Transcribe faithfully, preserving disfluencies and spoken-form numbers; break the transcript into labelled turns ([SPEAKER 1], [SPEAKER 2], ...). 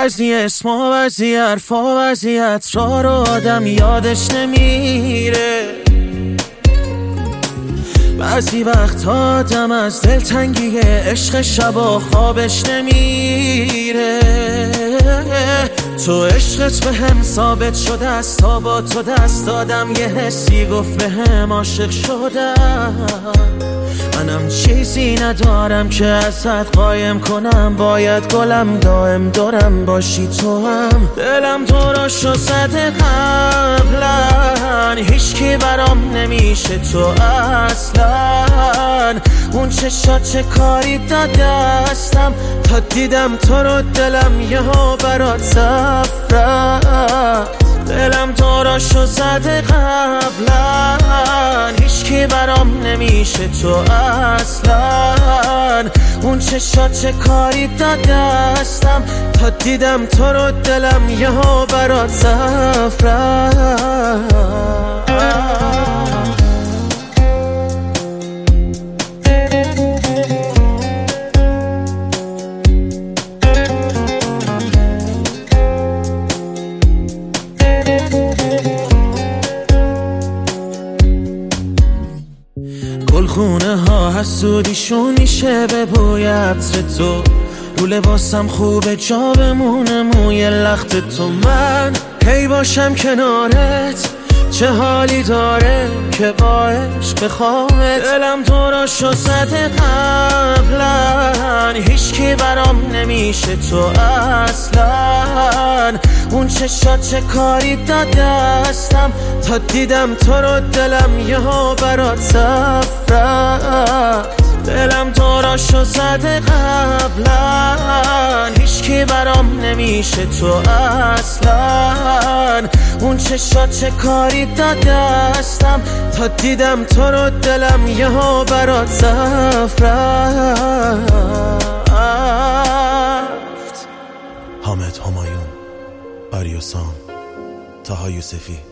[SPEAKER 1] بعضی اسما بعضی حرفا وضعیت را رو آدم یادش نمیره. بعضی وقت آدم از دلتنگی عشق شبا خوابش نمیره. تو عشقت به هم ثابت شده است، تا با تو دست دادم یه حسی گفت به هم عاشق شدم. منم چیزی ندارم که ازت قایم کنم، باید گلم دائم دارم باشی تو هم. دلم تو را شو زده قبلا، هیچ کی برام نمیشه تو اصلا. اون چشات چه کاری دادستم، تا دیدم تو رو دلم یهو برات صف رفت. دلم تو را شو زده قبلا، هیچ کی برام نمیشه تو اصلا. اون چشات چه کاری دادستم، تا دیدم تو رو دلم یهو برات صف رفت. گلخونه ها حسودیشون میشه به بوی عطر تو، رو لباسم خوبه جا بمونه موی لخت تو. من هی باشم کنارت چه حالی داره که با عشق بخوامت. دلم تو را شو زده قبلا، هیچ کی برام نمیشه تو اصلا. اون چشات چه کاری دادستم، تا دیدم تو رو دلم یهو برات صف رفت. دلم تو را شو زده قبلا، هیچ کی برام نمیشه تو اصلا. اون چشات چه کاری دادستم، تا دیدم تو رو دلم یهو برات صف رفت.
[SPEAKER 2] حامد همایون، آریو سام، طه یوسفی.